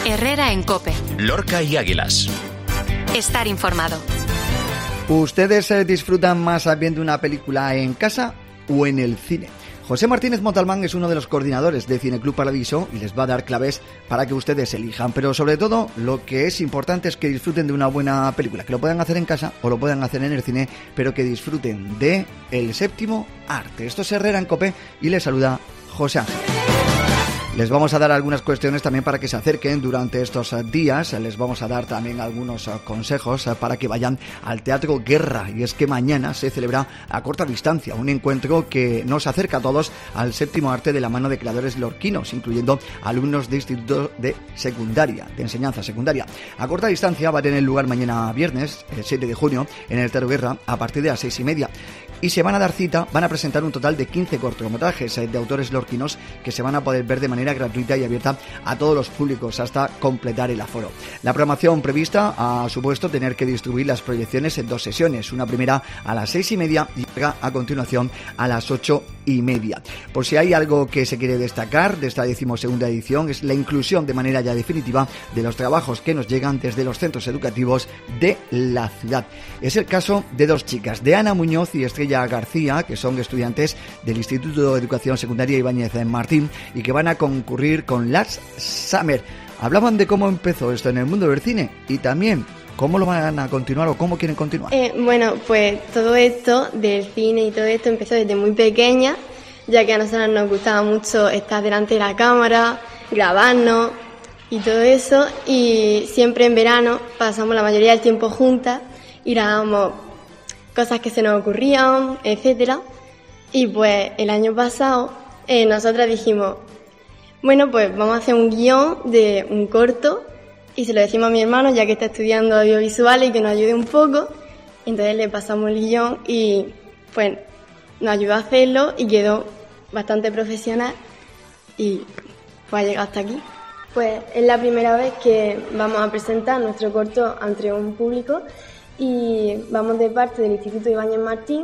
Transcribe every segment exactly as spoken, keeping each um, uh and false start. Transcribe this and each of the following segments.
Herrera en COPE. Lorca y Águilas. Estar informado. ¿Ustedes eh, disfrutan más viendo una película en casa o en el cine? José Martínez Montalbán es uno de los coordinadores de Cineclub Paradiso y les va a dar claves para que ustedes elijan. Pero sobre todo, lo que es importante es que disfruten de una buena película, que lo puedan hacer en casa o lo puedan hacer en el cine, pero que disfruten de El Séptimo Arte. Esto es Herrera en COPE y les saluda José Ángel. Les vamos a dar algunas cuestiones también para que se acerquen durante estos días. Les vamos a dar también algunos consejos para que vayan al Teatro Guerra. Y es que mañana se celebra a corta distancia un encuentro que nos acerca a todos al séptimo arte de la mano de creadores lorquinos, incluyendo alumnos de instituto de secundaria, de enseñanza secundaria. A corta distancia va a tener lugar mañana viernes, el siete de junio, en el Teatro Guerra a partir de las seis y media. Y se van a dar cita, van a presentar un total de quince cortometrajes de autores lorquinos que se van a poder ver de manera gratuita y abierta a todos los públicos hasta completar el aforo. La programación prevista ha supuesto tener que distribuir las proyecciones en dos sesiones, una primera a las seis y media y otra a continuación a las ocho y media. Por si hay algo que se quiere destacar de esta decimosegunda edición es la inclusión de manera ya definitiva de los trabajos que nos llegan desde los centros educativos de la ciudad. Es el caso de dos chicas, de Ana Muñoz y Estrella García, que son estudiantes del Instituto de Educación Secundaria Ibáñez en Martín y que van a concurrir con las Summer. Hablaban de cómo empezó esto en el mundo del cine y también cómo lo van a continuar o cómo quieren continuar. Eh, bueno, pues todo esto del cine y todo esto empezó desde muy pequeña, ya que a nosotros nos gustaba mucho estar delante de la cámara, grabarnos y todo eso, y siempre en verano pasamos la mayoría del tiempo juntas y grabábamos cosas que se nos ocurrían, etcétera. Y pues el año pasado eh, nosotras dijimos, bueno, pues vamos a hacer un guión de un corto y se lo decimos a mi hermano, ya que está estudiando audiovisuales y que nos ayude un poco. Entonces le pasamos el guión y pues nos ayudó a hacerlo y quedó bastante profesional y pues ha llegado hasta aquí. Pues es la primera vez que vamos a presentar nuestro corto ante un público y vamos de parte del Instituto Ibáñez Martín,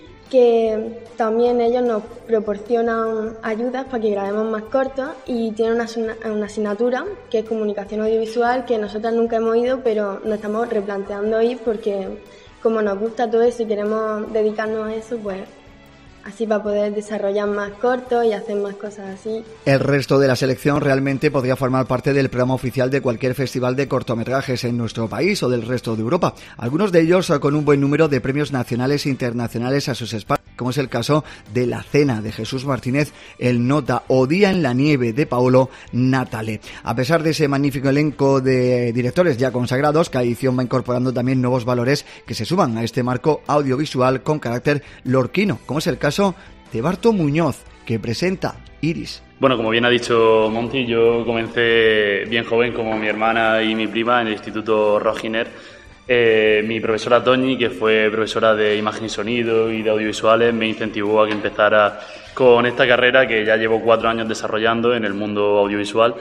que también ellos nos proporcionan ayudas para que grabemos más cortos y tienen una, una asignatura que es comunicación audiovisual que nosotras nunca hemos ido, pero nos estamos replanteando ir porque como nos gusta todo eso y queremos dedicarnos a eso, pues así para poder desarrollar más cortos y hacer más cosas así. El resto de la selección realmente podría formar parte del programa oficial de cualquier festival de cortometrajes en nuestro país o del resto de Europa. Algunos de ellos con un buen número de premios nacionales e internacionales a sus espaldas, como es el caso de La Cena de Jesús Martínez, El Nota o Día en la Nieve de Paolo Natale. A pesar de ese magnífico elenco de directores ya consagrados, cada edición va incorporando también nuevos valores que se suman a este marco audiovisual con carácter lorquino, como es el caso de Barto Muñoz, que presenta Iris. Bueno, como bien ha dicho Monty, yo comencé bien joven como mi hermana y mi prima en el Instituto Roginer. Eh, mi profesora Toñi, que fue profesora de imagen y sonido y de audiovisuales, me incentivó a que empezara con esta carrera que ya llevo cuatro años desarrollando en el mundo audiovisual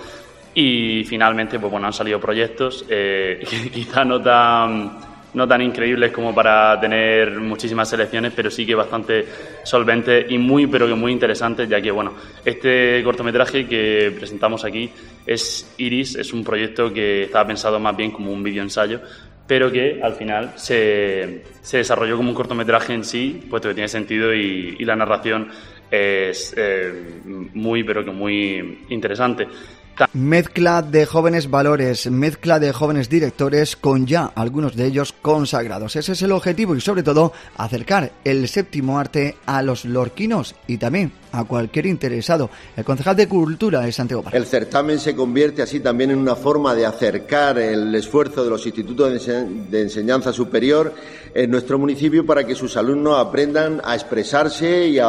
y finalmente pues bueno, han salido proyectos, eh, quizá no tan... no tan increíbles como para tener muchísimas selecciones, pero sí que bastante solventes y muy, pero que muy interesantes, ya que, bueno, este cortometraje que presentamos aquí es Iris, es un proyecto que estaba pensado más bien como un videoensayo, pero que al final se, se desarrolló como un cortometraje en sí, puesto que tiene sentido y, y la narración es eh, muy, pero que muy interesante. Mezcla de jóvenes valores, mezcla de jóvenes directores con ya algunos de ellos consagrados. Ese es el objetivo y sobre todo acercar el séptimo arte a los lorquinos y también a cualquier interesado. El concejal de Cultura es Santiago Parra. El certamen se convierte así también en una forma de acercar el esfuerzo de los institutos de enseñanza superior en nuestro municipio para que sus alumnos aprendan a expresarse y a,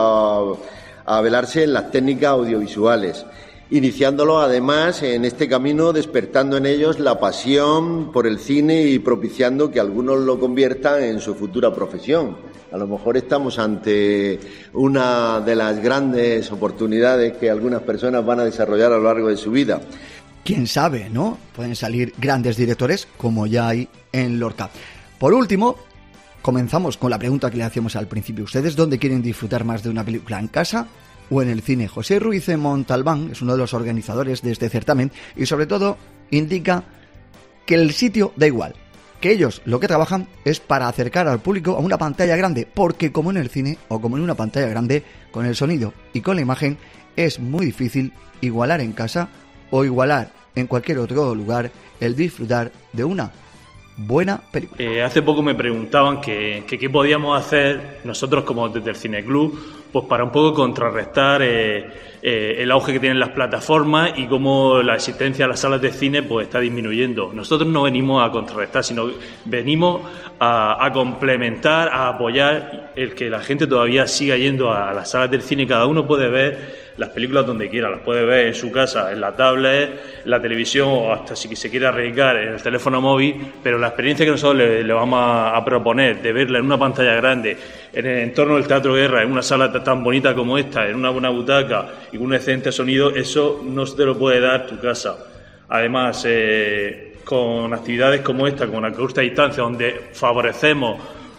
a velarse en las técnicas audiovisuales, iniciándolo además en este camino, despertando en ellos la pasión por el cine y propiciando que algunos lo conviertan en su futura profesión. A lo mejor estamos ante una de las grandes oportunidades que algunas personas van a desarrollar a lo largo de su vida. Quién sabe, ¿no? Pueden salir grandes directores como ya hay en Lorca. Por último, comenzamos con la pregunta que le hacíamos al principio. ¿Ustedes dónde quieren disfrutar más de una película? ¿En casa o en el cine. José Ruiz Montalbán es uno de los organizadores de este certamen y sobre todo indica que el sitio da igual, que ellos lo que trabajan es para acercar al público a una pantalla grande, porque como en el cine o como en una pantalla grande, con el sonido y con la imagen es muy difícil igualar en casa o igualar en cualquier otro lugar el disfrutar de una buena película. Eh, hace poco me preguntaban que, que qué podíamos hacer nosotros como desde el Cineclub, pues para un poco contrarrestar eh, eh, el auge que tienen las plataformas y cómo la existencia de las salas de cine pues está disminuyendo. Nosotros no venimos a contrarrestar, sino venimos a, a complementar, a apoyar el que la gente todavía siga yendo a las salas del cine. Cada uno puede ver las películas donde quiera, las puede ver en su casa, en la tablet, en la televisión o hasta si se quiere arriesgar en el teléfono móvil, pero la experiencia que nosotros le, le vamos a, a proponer de verla en una pantalla grande, en el entorno del Teatro Guerra, en una sala tan bonita como esta, en una buena butaca y con un excelente sonido, eso no se te lo puede dar tu casa. Además, eh, con actividades como esta, con la corta distancia, donde favorecemos,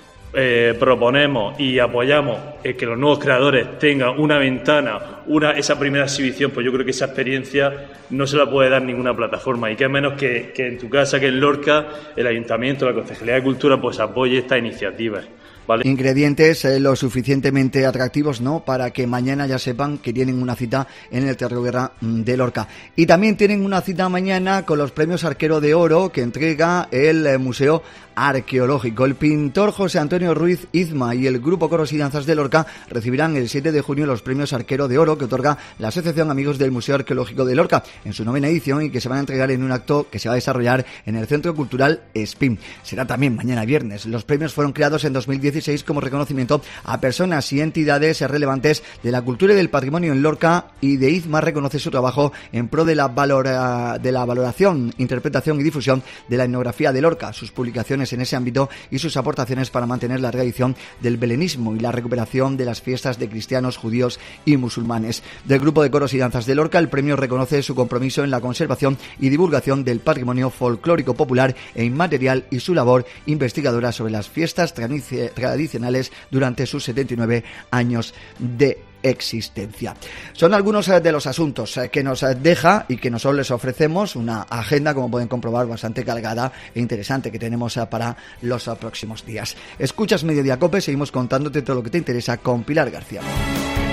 Eh, proponemos y apoyamos eh, que los nuevos creadores tengan una ventana, una esa primera exhibición, pues yo creo que esa experiencia no se la puede dar ninguna plataforma, y que menos que, que en tu casa, que en Lorca, el Ayuntamiento, la Concejalía de Cultura, pues apoye estas iniciativas. ¿Vale? Ingredientes eh, lo suficientemente atractivos, ¿no?, para que mañana ya sepan que tienen una cita en el Teatro Guerra de Lorca. Y también tienen una cita mañana con los premios Arquero de Oro que entrega el eh, Museo Arqueológico. El pintor José Antonio Ruiz Izma y el Grupo Coros y Danzas de Lorca recibirán el siete de junio los premios Arquero de Oro que otorga la Asociación Amigos del Museo Arqueológico de Lorca en su novena edición, y que se van a entregar en un acto que se va a desarrollar en el Centro Cultural Espín. Será también mañana viernes. Los premios fueron creados en dos mil dieciséis como reconocimiento a personas y entidades relevantes de la cultura y del patrimonio en Lorca, y de Izma reconoce su trabajo en pro de la, valora, de la valoración, interpretación y difusión de la etnografía de Lorca, sus publicaciones en ese ámbito y sus aportaciones para mantener la tradición del belenismo y la recuperación de las fiestas de cristianos, judíos y musulmanes. Del Grupo de Coros y Danzas de Lorca, el premio reconoce su compromiso en la conservación y divulgación del patrimonio folclórico popular e inmaterial y su labor investigadora sobre las fiestas tradicionales durante sus setenta y nueve años de existencia. Son algunos de los asuntos que nos deja y que nosotros les ofrecemos una agenda, como pueden comprobar, bastante cargada e interesante que tenemos para los próximos días. Escuchas Mediodía Cope, seguimos contándote todo lo que te interesa con Pilar García.